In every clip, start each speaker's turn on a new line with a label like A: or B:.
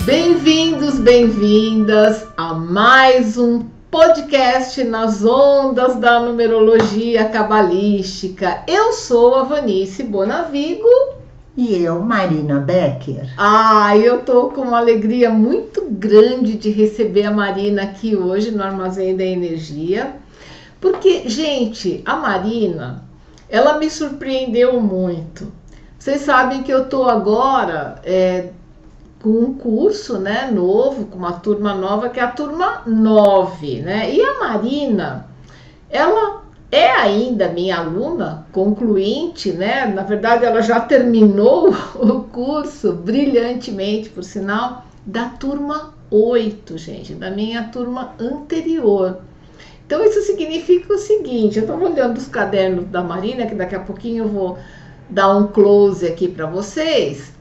A: Bem-vindos, bem-vindas a mais um podcast nas ondas da numerologia cabalística. Eu sou a Vanice Bonavigo.
B: E eu, Marina Becker.
A: Eu tô com uma alegria muito grande de receber a Marina aqui hoje no Armazém da Energia. Porque, gente, a Marina, ela me surpreendeu muito. Vocês sabem que eu tô agora com um curso, né, novo, com uma turma nova, que é a turma 9, né? E a Marina, ela é ainda minha aluna concluinte, né? Na verdade, ela já terminou o curso brilhantemente, por sinal, da turma 8, gente, da minha turma anterior. Então, isso significa o seguinte, eu estava olhando os cadernos da Marina, que daqui a pouquinho eu vou dar um close aqui para vocês,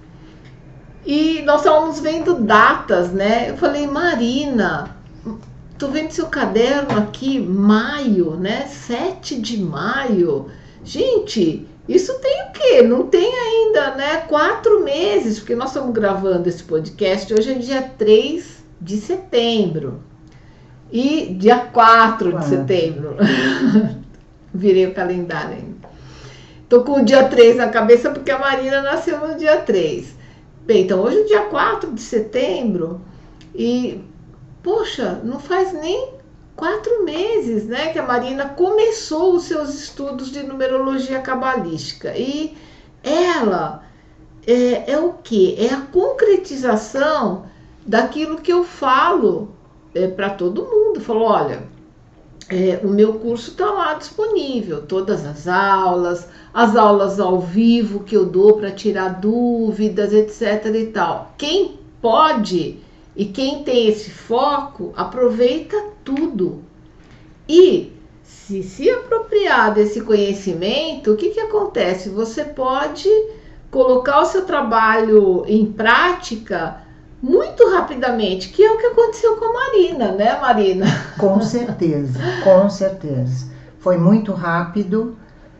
A: e nós estávamos vendo datas, né? Eu falei, Marina, tô vendo seu caderno aqui, maio, né? 7 de maio. Gente, isso tem o quê? Não tem ainda, né? 4 meses, porque nós estamos gravando esse podcast. Hoje é dia 3 de setembro. E dia 4 de setembro. Virei o calendário ainda. Tô com o dia 3 na cabeça porque a Marina nasceu no dia 3. Bem, então hoje é dia 4 de setembro e, poxa, não faz nem 4 meses, né, que a Marina começou os seus estudos de numerologia cabalística. E ela é o quê? É a concretização daquilo que eu falo para todo mundo. Falo, olha, o meu curso está lá disponível, todas as aulas ao vivo que eu dou para tirar dúvidas, etc e tal. Quem pode e quem tem esse foco, aproveita tudo. E se apropriar desse conhecimento, o que acontece? Você pode colocar o seu trabalho em prática muito rapidamente, que é o que aconteceu com a Marina, né, Marina?
B: Com certeza, com certeza. Foi muito rápido.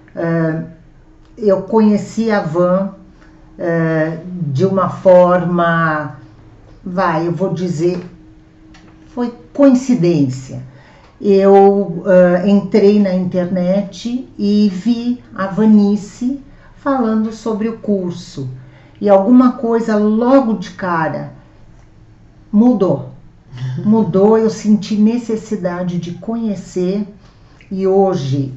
B: Eu conheci a Van de uma forma, eu vou dizer, foi coincidência. Eu entrei na internet e vi a Vanice falando sobre o curso. E alguma coisa logo de cara mudou, eu senti necessidade de conhecer e hoje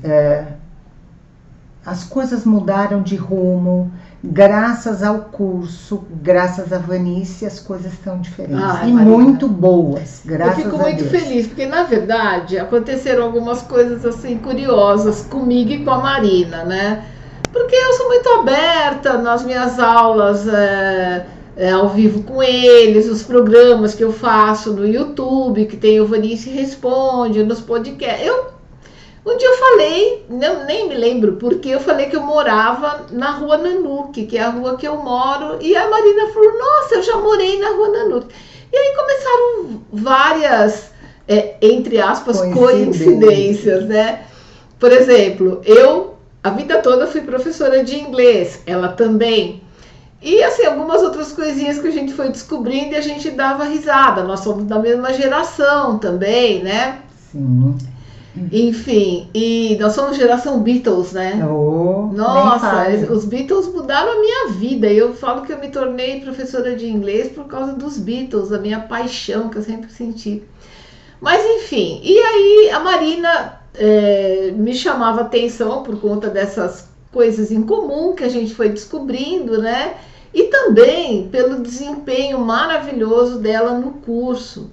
B: as coisas mudaram de rumo, graças ao curso, graças a Vanice, as coisas estão diferentes e Marina, muito boas, graças a Deus.
A: Eu fico muito feliz, porque na verdade aconteceram algumas coisas assim curiosas comigo e com a Marina, né? Porque eu sou muito aberta nas minhas aulas, ao vivo com eles, os programas que eu faço no YouTube, que tem o Vanice Responde, nos podcasts. Um dia eu falei, nem me lembro porque, eu falei que eu morava na Rua Nanuque, que é a rua que eu moro, e a Marina falou, nossa, eu já morei na Rua Nanuque. E aí começaram várias, entre aspas, coincidências, né? Por exemplo, a vida toda fui professora de inglês, ela também. E assim, algumas outras coisinhas que a gente foi descobrindo e a gente dava risada. Nós somos da mesma geração também, né?
B: Sim.
A: Enfim, e nós somos geração Beatles, né? Nossa, os Beatles mudaram a minha vida. E eu falo que eu me tornei professora de inglês por causa dos Beatles, a minha paixão que eu sempre senti. Mas enfim, e aí a Marina me chamava atenção por conta dessas coisas em comum que a gente foi descobrindo, né? E também pelo desempenho maravilhoso dela no curso.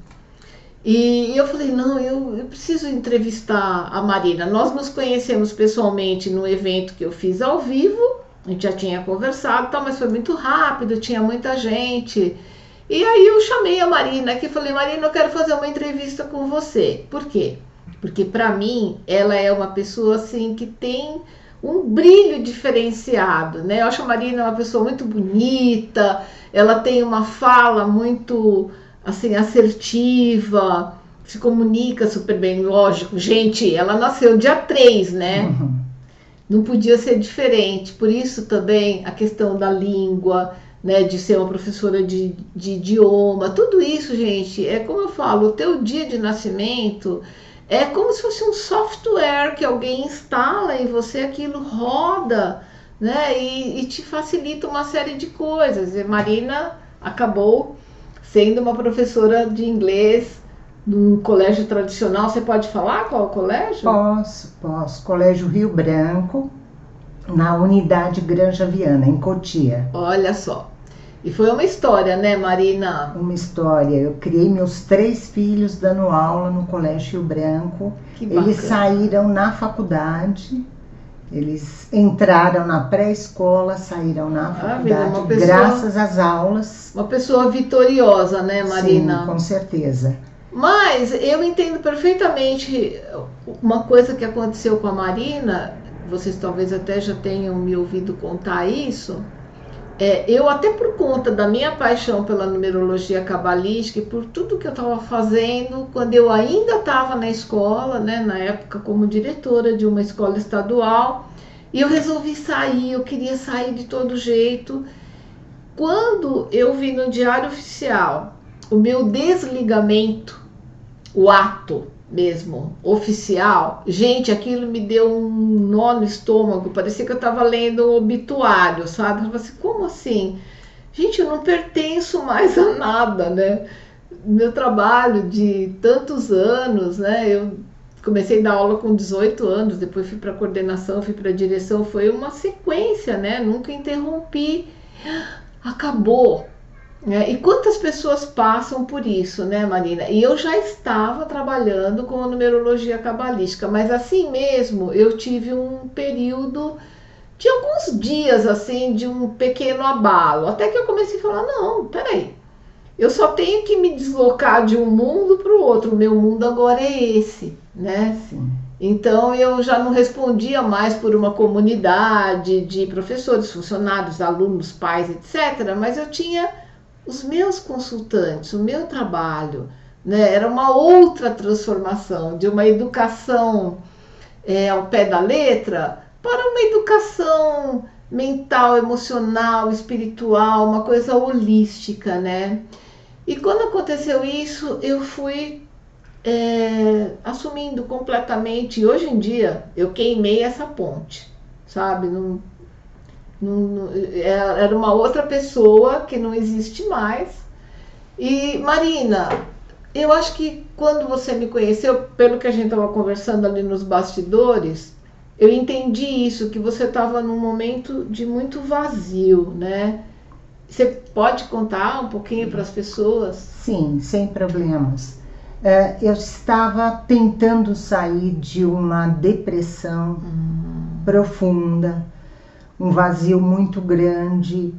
A: E eu falei, não, eu preciso entrevistar a Marina. Nós nos conhecemos pessoalmente no evento que eu fiz ao vivo, a gente já tinha conversado, mas foi muito rápido, tinha muita gente. E aí eu chamei a Marina aqui e falei, Marina, eu quero fazer uma entrevista com você. Por quê? Porque para mim, ela é uma pessoa assim que tem um brilho diferenciado, né? Eu acho a Marina uma pessoa muito bonita, ela tem uma fala muito assim assertiva, se comunica super bem, lógico. Gente, ela nasceu dia 3, né? Uhum. Não podia ser diferente. Por isso também a questão da língua, né, de ser uma professora de idioma, tudo isso, gente, é como eu falo, o teu dia de nascimento é como se fosse um software que alguém instala em você, aquilo roda, né, e te facilita uma série de coisas. E Marina acabou sendo uma professora de inglês num colégio tradicional. Você pode falar qual é o colégio?
B: Posso. Colégio Rio Branco, na unidade Granja Viana, em Cotia.
A: Olha só. E foi uma história, né, Marina?
B: Uma história. Eu criei meus 3 filhos dando aula no Colégio Rio Branco.
A: Que bacana.
B: Eles saíram na faculdade, eles entraram na pré-escola, saíram na faculdade, graças às aulas.
A: Uma pessoa vitoriosa, né, Marina?
B: Sim, com certeza.
A: Mas eu entendo perfeitamente uma coisa que aconteceu com a Marina. Vocês talvez até já tenham me ouvido contar isso. Eu até por conta da minha paixão pela numerologia cabalística e por tudo que eu estava fazendo, quando eu ainda estava na escola, né, na época como diretora de uma escola estadual, e eu resolvi sair, eu queria sair de todo jeito. Quando eu vi no Diário Oficial o meu desligamento, o ato mesmo, oficial, gente, aquilo me deu um nó no estômago, parecia que eu estava lendo um obituário, sabe? Eu falei assim, como assim? Gente, eu não pertenço mais a nada, né? Meu trabalho de tantos anos, né? Eu comecei a dar aula com 18 anos, depois fui para coordenação, fui para direção, foi uma sequência, né? Nunca interrompi, acabou. E quantas pessoas passam por isso, né, Marina? E eu já estava trabalhando com a numerologia cabalística, mas assim mesmo eu tive um período de alguns dias, assim, de um pequeno abalo, até que eu comecei a falar, não, peraí, eu só tenho que me deslocar de um mundo para o outro, o meu mundo agora é esse, né?
B: Sim.
A: Então eu já não respondia mais por uma comunidade de professores, funcionários, alunos, pais, etc., mas eu tinha os meus consultantes, o meu trabalho, né? Era uma outra transformação de uma educação ao pé da letra para uma educação mental, emocional, espiritual, uma coisa holística, né? E quando aconteceu isso, eu fui assumindo completamente, e hoje em dia eu queimei essa ponte, sabe? Era uma outra pessoa que não existe mais. E Marina, eu acho que quando você me conheceu, pelo que a gente estava conversando ali nos bastidores, eu entendi isso, que você estava num momento de muito vazio, né? Você pode contar um pouquinho para as pessoas?
B: Sim, sem problemas. Eu estava tentando sair de uma depressão profunda, um vazio muito grande,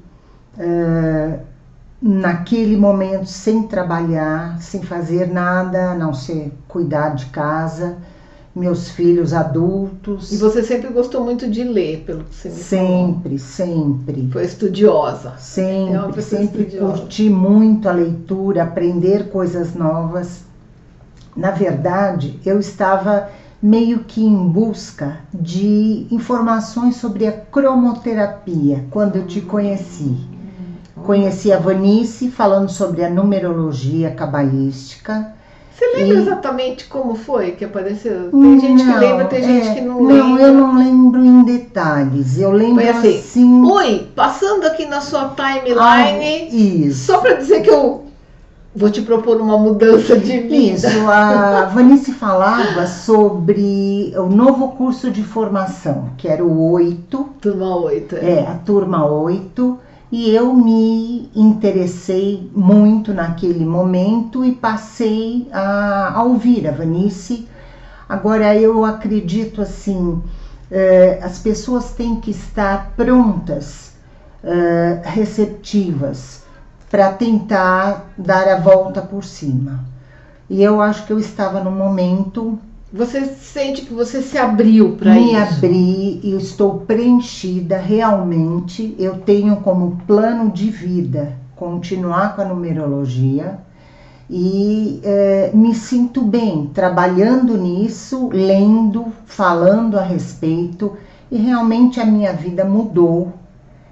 B: naquele momento sem trabalhar, sem fazer nada, a não ser cuidar de casa, meus filhos adultos.
A: E você sempre gostou muito de ler, pelo que você me falou.
B: Sempre.
A: Foi estudiosa.
B: Sempre curti muito a leitura, aprender coisas novas. Na verdade, eu estava meio que em busca de informações sobre a cromoterapia quando eu te conheci. Conheci a Vanice falando sobre a numerologia cabalística.
A: Você lembra exatamente como foi que apareceu? Tem gente que lembra, tem gente que não lembra.
B: Não, eu não lembro em detalhes. Eu lembro assim...
A: Oi, passando aqui na sua timeline,
B: isso.
A: Só para dizer que eu vou te propor uma mudança de vida.
B: Isso, a Vanice falava sobre o novo curso de formação, que era o 8.
A: Turma 8.
B: A turma 8. E eu me interessei muito naquele momento e passei a ouvir a Vanice. Agora, eu acredito assim, as pessoas têm que estar prontas, receptivas, para tentar dar a volta por cima. E eu acho que eu estava no momento...
A: Você sente que você se abriu para isso?
B: Me abri e estou preenchida realmente. Eu tenho como plano de vida continuar com a numerologia e me sinto bem trabalhando nisso, lendo, falando a respeito, e realmente a minha vida mudou.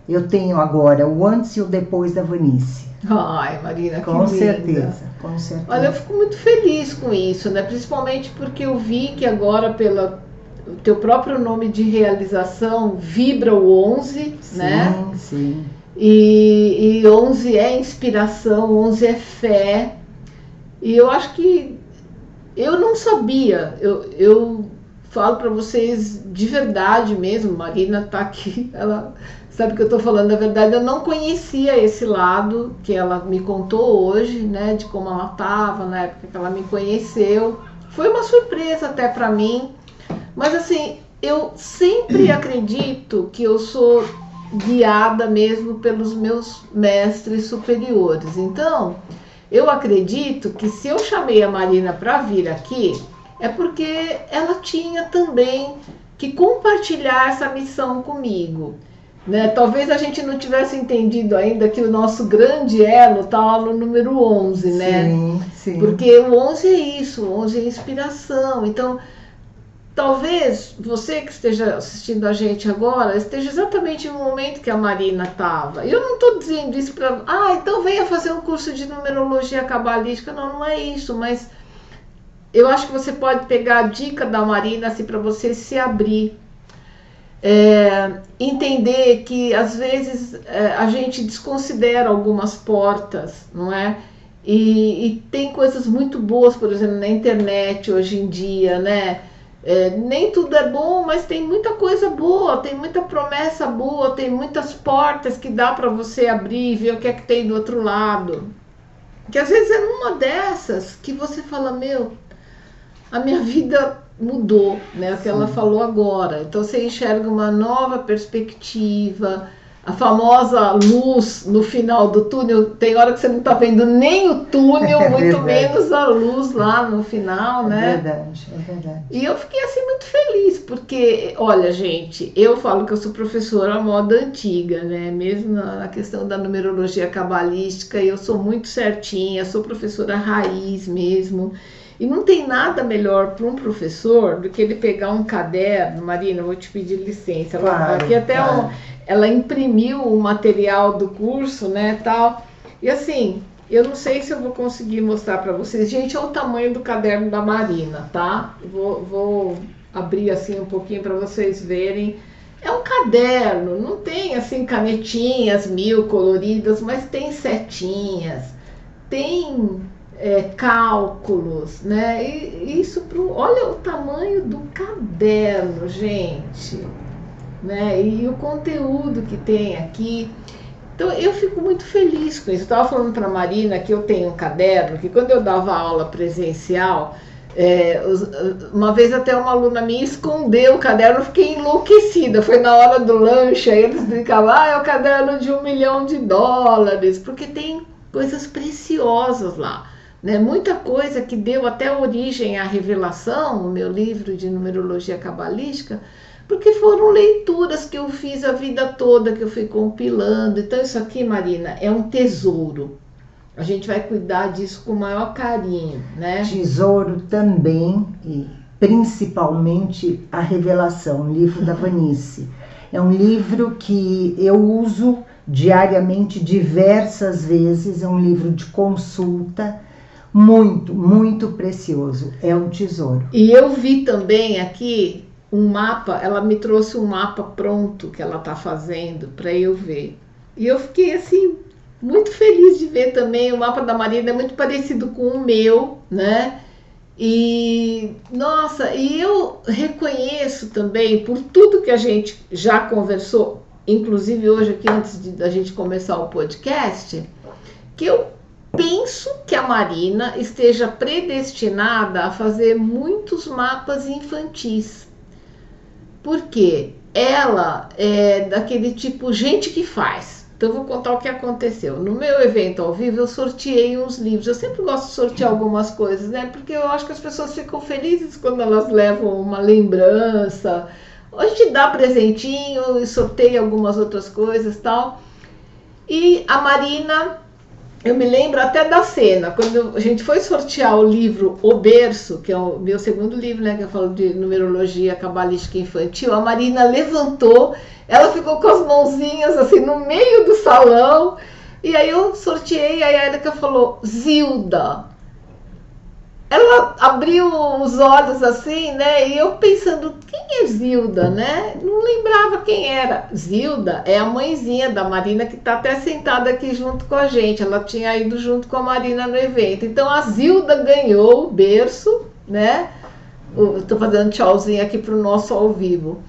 B: eu tenho agora o antes e o depois da Vanice.
A: Ai, Marina,
B: com
A: que
B: certeza, com certeza.
A: Olha, eu fico muito feliz com isso, né? Principalmente porque eu vi que agora, pelo teu próprio nome de realização, vibra o 11,
B: sim,
A: né?
B: Sim.
A: E 11 é inspiração, 11 é fé. E eu acho que eu não sabia, eu falo para vocês de verdade mesmo, Marina tá aqui, ela sabe que eu tô falando a verdade, eu não conhecia esse lado que ela me contou hoje, né, de como ela tava na época que ela me conheceu. Foi uma surpresa até para mim, mas assim, eu sempre acredito que eu sou guiada mesmo pelos meus mestres superiores. Então, eu acredito que se eu chamei a Marina para vir aqui, é porque ela tinha também que compartilhar essa missão comigo, né? Talvez a gente não tivesse entendido ainda que o nosso grande elo está lá no número 11, né?
B: Sim, sim.
A: Porque o 11 é isso, o 11 é inspiração. Então, talvez você que esteja assistindo a gente agora esteja exatamente no momento que a Marina estava. Eu não estou dizendo isso para... então venha fazer um curso de numerologia cabalística. Não, não é isso, mas eu acho que você pode pegar a dica da Marina assim, para você se abrir. Entender que às vezes a gente desconsidera algumas portas, não é? E tem coisas muito boas, por exemplo, na internet hoje em dia, né? Nem tudo é bom, mas tem muita coisa boa, tem muita promessa boa, tem muitas portas que dá para você abrir e ver o que é que tem do outro lado. Que às vezes é numa dessas que você fala, meu, a minha vida mudou, né? O que ela falou agora. Então você enxerga uma nova perspectiva, a famosa luz no final do túnel. Tem hora que você não está vendo nem o túnel, muito menos a luz lá no final, né?
B: É verdade, é verdade.
A: E eu fiquei assim muito feliz, porque, olha, gente, eu falo que eu sou professora à moda antiga, né? Mesmo na questão da numerologia cabalística, eu sou muito certinha, sou professora raiz mesmo. E não tem nada melhor para um professor do que ele pegar um caderno. Marina, eu vou te pedir licença.
B: Claro,
A: aqui até
B: claro.
A: Ela imprimiu o material do curso, né, tal. E assim, eu não sei se eu vou conseguir mostrar para vocês. Gente, olha o tamanho do caderno da Marina, tá? Vou abrir assim um pouquinho para vocês verem. É um caderno, não tem assim canetinhas 1000 coloridas, mas tem setinhas, tem... cálculos, né? E isso olha o tamanho do caderno, gente, né? E o conteúdo que tem aqui. Então eu fico muito feliz com isso. Eu estava falando para a Marina que eu tenho um caderno que quando eu dava aula presencial, uma vez até uma aluna minha escondeu o caderno, eu fiquei enlouquecida. Foi na hora do lanche, aí eles brincavam, é o caderno de $1 milhão, porque tem coisas preciosas lá. Né, muita coisa que deu até origem à revelação, o meu livro de numerologia cabalística, porque foram leituras que eu fiz a vida toda, que eu fui compilando. Então isso aqui, Marina, é um tesouro. A gente vai cuidar disso com o maior carinho, né?
B: Tesouro também, e principalmente a revelação, o livro da Vanice. É um livro que eu uso diariamente, diversas vezes, é um livro de consulta, muito, muito precioso, é um tesouro.
A: E eu vi também aqui um mapa, ela me trouxe um mapa pronto que ela está fazendo para eu ver. E eu fiquei assim, muito feliz de ver também. O mapa da Marina é muito parecido com o meu, né? E, nossa, e eu reconheço também, por tudo que a gente já conversou, inclusive hoje aqui antes da gente começar o podcast, que eu penso que a Marina esteja predestinada a fazer muitos mapas infantis. Porque ela é daquele tipo gente que faz. Então eu vou contar o que aconteceu. No meu evento ao vivo eu sorteei uns livros. Eu sempre gosto de sortear algumas coisas, né? Porque eu acho que as pessoas ficam felizes quando elas levam uma lembrança. A gente dá presentinho e sorteia algumas outras coisas e tal. E a Marina Eu me lembro até da cena, quando a gente foi sortear o livro O Berço, que é o meu segundo livro, né, que eu falo de numerologia cabalística infantil, a Marina levantou, ela ficou com as mãozinhas assim no meio do salão, e aí eu sorteei, aí a Érica falou, Zilda. Ela abriu os olhos assim, né? E eu pensando, quem é Zilda, né? Não lembrava quem era. Zilda é a mãezinha da Marina, que está até sentada aqui junto com a gente. Ela tinha ido junto com a Marina no evento. Então a Zilda ganhou o berço, né? Estou fazendo tchauzinho aqui para o nosso ao vivo.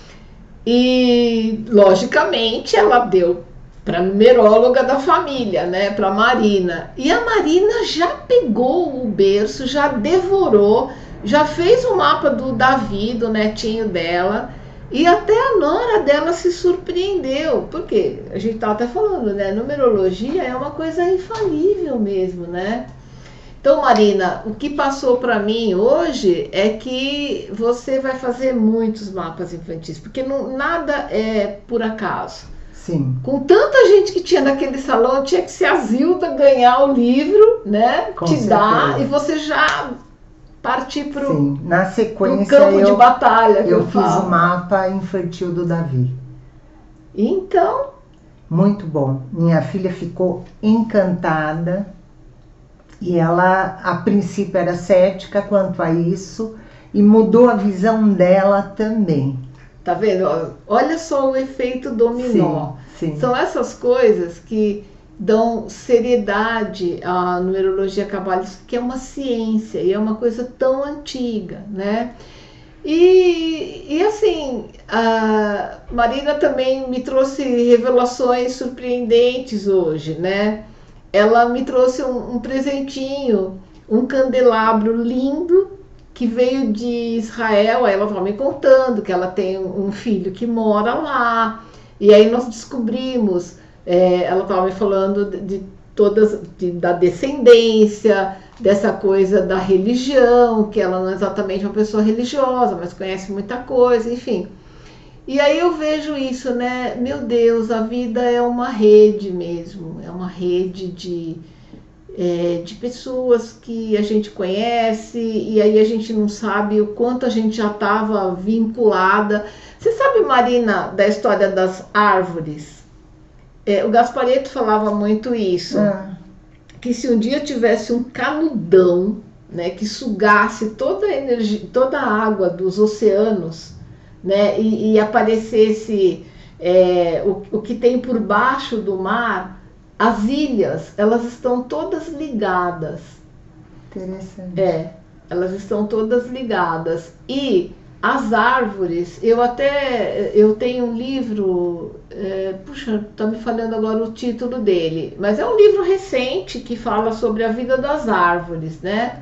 A: E, logicamente, ela deu para a numeróloga da família, né, para Marina. E a Marina já pegou o berço, já devorou, já fez o mapa do Davi, do netinho dela, e até a nora dela se surpreendeu, porque a gente estava até falando, né, numerologia é uma coisa infalível mesmo, né? Então, Marina, o que passou para mim hoje é que você vai fazer muitos mapas infantis, porque nada é por acaso.
B: Sim.
A: Com tanta gente que tinha naquele salão, tinha que ser a Zilda ganhar o livro, né?
B: Com
A: te
B: certeza.
A: dar e você já partir para o
B: Na sequência,
A: campo de batalha.
B: Eu fiz o mapa infantil do Davi.
A: Então?
B: Muito bom. Minha filha ficou encantada e ela, a princípio, era cética quanto a isso e mudou a visão dela também.
A: Tá vendo? Olha só o efeito dominó.
B: Sim, sim.
A: São essas coisas que dão seriedade à numerologia cabalística, que é uma ciência e é uma coisa tão antiga, né? E assim, a Marina também me trouxe revelações surpreendentes hoje, né? Ela me trouxe um presentinho, um candelabro lindo, que veio de Israel. Aí ela estava me contando que ela tem um filho que mora lá, e aí nós descobrimos, ela estava me falando da descendência, dessa coisa da religião, que ela não é exatamente uma pessoa religiosa, mas conhece muita coisa, enfim. E aí eu vejo isso, né? Meu Deus, a vida é uma rede mesmo, é uma rede de pessoas que a gente conhece, e aí a gente não sabe o quanto a gente já estava vinculada. Você sabe, Marina, da história das árvores? O Gasparetto falava muito isso, que se um dia tivesse um canudão, né, que sugasse toda a energia, toda a água dos oceanos, né, e aparecesse o que tem por baixo do mar, as ilhas, elas estão todas ligadas.
B: Interessante.
A: Elas estão todas ligadas. E as árvores, eu tenho um livro, puxa, tá me falando agora o título dele, mas é um livro recente que fala sobre a vida das árvores, né?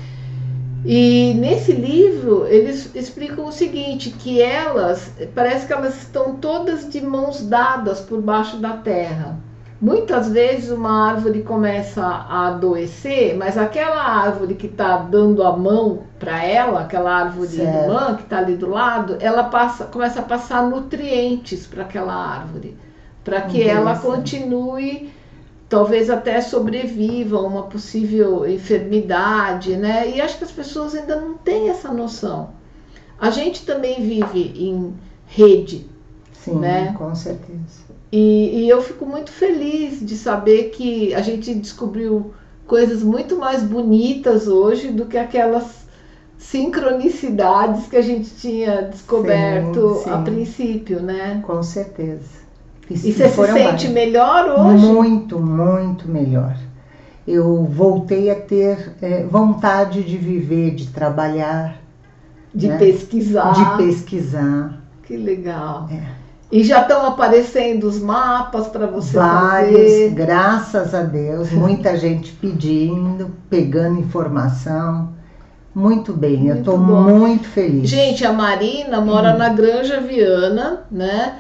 A: E nesse livro eles explicam o seguinte, que parece que elas estão todas de mãos dadas por baixo da terra. Muitas vezes uma árvore começa a adoecer, mas aquela árvore que está dando a mão para ela, aquela árvore irmã que está ali do lado, ela começa a passar nutrientes para aquela árvore, para que ela continue, talvez até sobreviva a uma possível enfermidade, né? E acho que as pessoas ainda não têm essa noção. A gente também vive em rede.
B: Sim,
A: né?
B: Com certeza.
A: E eu fico muito feliz de saber que a gente descobriu coisas muito mais bonitas hoje do que aquelas sincronicidades que a gente tinha descoberto a princípio, né?
B: Com certeza.
A: E você se sente melhor hoje?
B: Muito, muito melhor. Eu voltei a ter vontade de viver, de trabalhar.
A: De pesquisar.
B: De pesquisar.
A: Que legal. E já estão aparecendo os mapas para você
B: Vários,
A: fazer?
B: Graças a Deus. Muita gente pedindo, pegando informação. Muito bem, eu estou muito feliz.
A: Gente, a Marina mora na Granja Viana, né?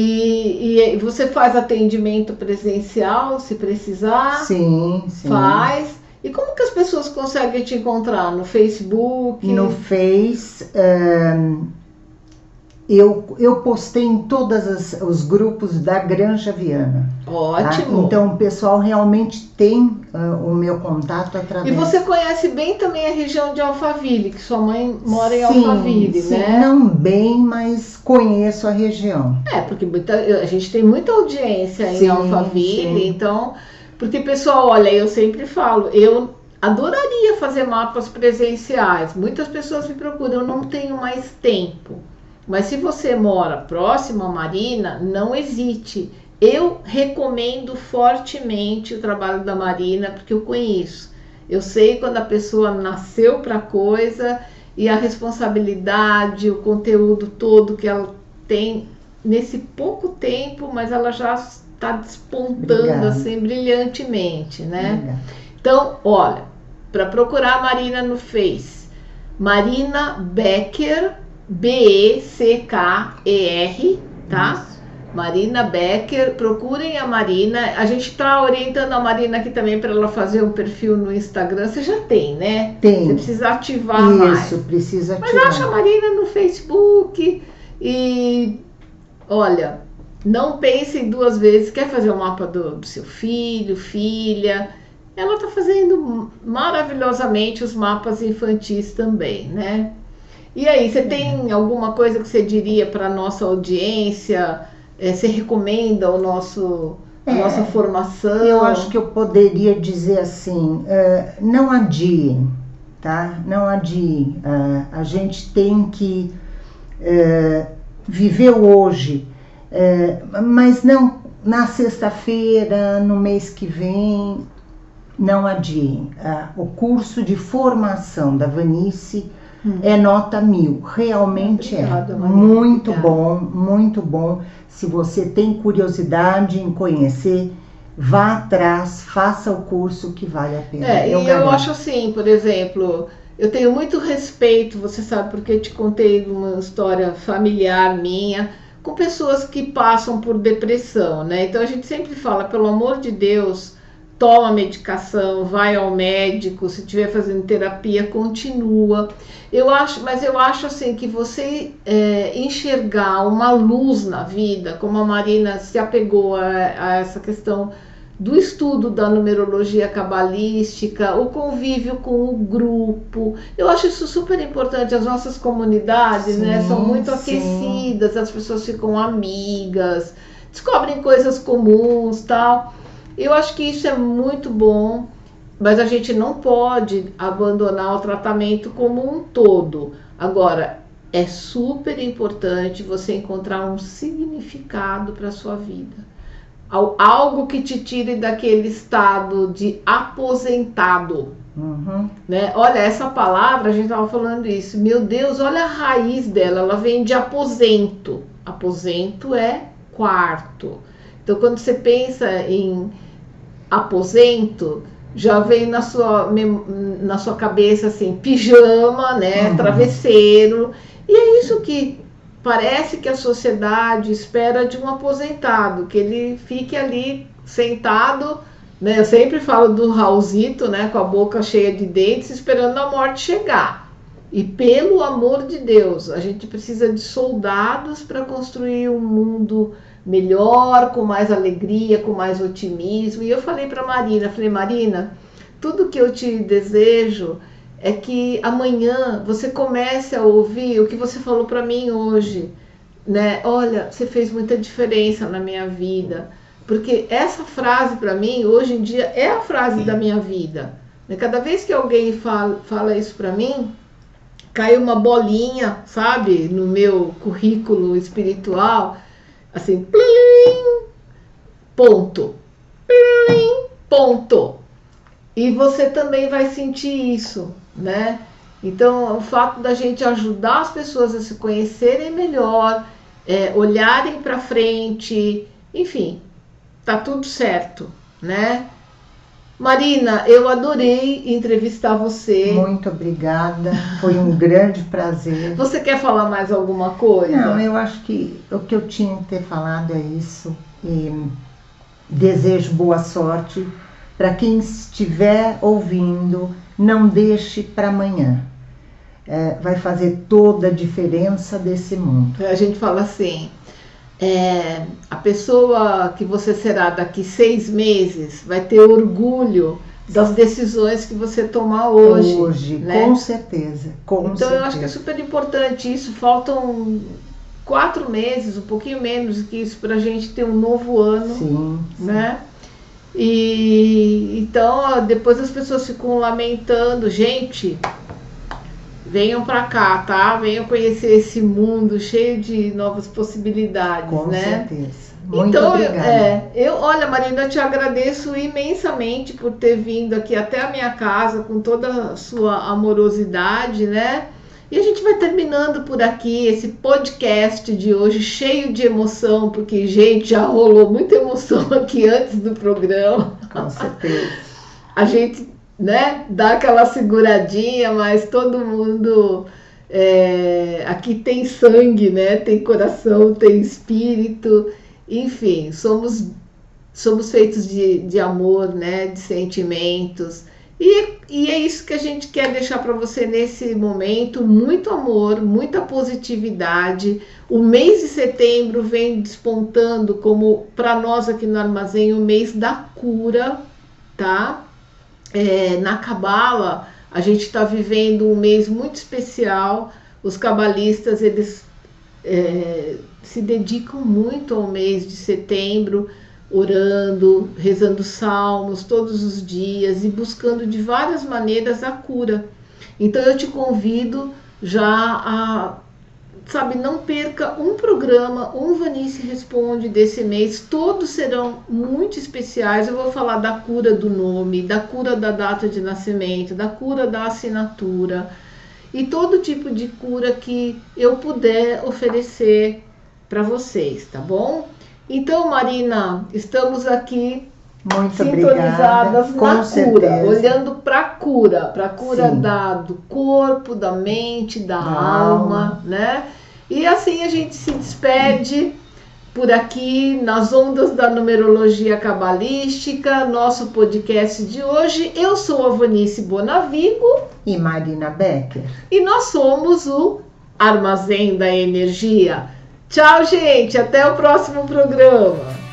A: E você faz atendimento presencial, se precisar?
B: Sim, sim.
A: Faz. E como que as pessoas conseguem te encontrar? No Facebook?
B: No Face, eu postei em todos os grupos da Granja Viana.
A: Ótimo.
B: Tá? Então o pessoal realmente tem o meu contato através.
A: E você conhece bem também a região de Alphaville, que sua mãe mora em Alphaville,
B: sim,
A: né?
B: Não bem, mas conheço a região.
A: Porque a gente tem muita audiência em Alphaville, então, porque pessoal, olha, eu sempre falo, eu adoraria fazer mapas presenciais. Muitas pessoas me procuram, eu não tenho mais tempo. Mas se você mora próximo à Marina, não hesite. Eu recomendo fortemente o trabalho da Marina, porque eu conheço. Eu sei quando a pessoa nasceu para a coisa e a responsabilidade, o conteúdo todo que ela tem nesse pouco tempo, mas ela já está despontando assim brilhantemente, né? Obrigada. Então, olha, para procurar a Marina no Face, Marina Becker, Becker, tá? Isso. Marina Becker, procurem a Marina. A gente está orientando a Marina aqui também para ela fazer um perfil no Instagram. Você já tem, né?
B: Tem.
A: Você precisa ativar mais.
B: Isso, precisa ativar.
A: Mas acha a Marina no Facebook e olha, não pense duas vezes. Quer fazer o mapa do seu filho, filha? Ela está fazendo maravilhosamente os mapas infantis também, né? E aí, você tem alguma coisa que você diria para a nossa audiência? Você recomenda a nossa formação?
B: Eu acho que eu poderia dizer assim, não adiem, tá? Não adiem. A gente tem que viver hoje, mas não na sexta-feira, no mês que vem, não adiem. O curso de formação da Vanice é nota 1000, realmente obrigada, muito bom, muito bom. Se você tem curiosidade em conhecer, vá atrás, faça o curso que vale a pena.
A: Eu acho assim, por exemplo, eu tenho muito respeito, você sabe, porque eu te contei uma história familiar minha, com pessoas que passam por depressão, né? Então a gente sempre fala, pelo amor de Deus, toma medicação, vai ao médico, se estiver fazendo terapia, continua. Mas eu acho assim que você enxergar uma luz na vida, como a Marina se apegou a essa questão do estudo da numerologia cabalística, o convívio com o grupo, eu acho isso super importante. As nossas comunidades, né, são muito aquecidas, as pessoas ficam amigas, descobrem coisas comuns, tal. Eu acho que isso é muito bom, mas a gente não pode abandonar o tratamento como um todo. Agora, é super importante você encontrar um significado para a sua vida. Algo que te tire daquele estado de aposentado. Né? Olha, essa palavra, a gente estava falando isso. Meu Deus, olha a raiz dela, ela vem de aposento. Aposento é quarto. Então, quando você pensa em aposento, já vem na sua cabeça assim, pijama, né, travesseiro, e é isso que parece que a sociedade espera de um aposentado, que ele fique ali sentado, né? Eu sempre falo do Raulzito, né, com a boca cheia de dentes, esperando a morte chegar. E pelo amor de Deus, a gente precisa de soldados para construir um mundo melhor, com mais alegria, com mais otimismo. E eu falei para Marina, Marina, tudo que eu te desejo é que amanhã você comece a ouvir o que você falou para mim hoje, né? Olha, você fez muita diferença na minha vida, porque essa frase para mim hoje em dia é a frase da minha vida. Cada vez que alguém fala isso para mim, cai uma bolinha, sabe, no meu currículo espiritual, assim, plim, ponto, plim, ponto. E você também vai sentir isso, né? Então, o fato da gente ajudar as pessoas a se conhecerem melhor, olharem para frente, enfim, tá tudo certo, né? Marina, eu adorei entrevistar você.
B: Muito obrigada, foi um grande prazer.
A: Você quer falar mais alguma coisa?
B: Não, eu acho que o que eu tinha que ter falado é isso. E desejo boa sorte para quem estiver ouvindo, não deixe para amanhã. vai fazer toda a diferença desse mundo.
A: A gente fala assim, a pessoa que você será daqui 6 meses vai ter orgulho das decisões que você tomar hoje, né?
B: Com certeza,
A: então eu acho que é super importante isso. Faltam 4 meses, um pouquinho menos que isso, para a gente ter um novo ano.
B: Sim,
A: né? E então depois as pessoas ficam lamentando. Gente, venham para cá, tá? Venham conhecer esse mundo cheio de novas possibilidades,
B: com
A: né?
B: certeza. Muito
A: então,
B: obrigada.
A: Olha, Marina, eu te agradeço imensamente por ter vindo aqui até a minha casa com toda a sua amorosidade, né? E a gente vai terminando por aqui esse podcast de hoje, cheio de emoção, porque, gente, já rolou muita emoção aqui antes do programa.
B: Com certeza.
A: A gente, né, dá aquela seguradinha, mas todo mundo aqui tem sangue, né? Tem coração, tem espírito, enfim, somos feitos de amor, né? De sentimentos. E é isso que a gente quer deixar para você nesse momento. Muito amor, muita positividade. O mês de setembro vem despontando como, para nós aqui no Armazém, o mês da cura, tá? Na Cabala, a gente está vivendo um mês muito especial. Os cabalistas, eles se dedicam muito ao mês de setembro, orando, rezando salmos todos os dias e buscando de várias maneiras a cura. Então eu te convido já não perca um programa, um Vanice Responde desse mês. Todos serão muito especiais. Eu vou falar da cura do nome, da cura da data de nascimento, da cura da assinatura e todo tipo de cura que eu puder oferecer para vocês, tá bom? Então, Marina, estamos aqui
B: muito
A: sintonizadas
B: obrigada,
A: na cura, olhando para a cura do corpo, da mente, da alma, né? E assim a gente se despede por aqui nas ondas da numerologia cabalística, nosso podcast de hoje. Eu sou a Vanice Bonavigo
B: e Marina Becker
A: e nós somos o Armazém da Energia. Tchau, gente, até o próximo programa.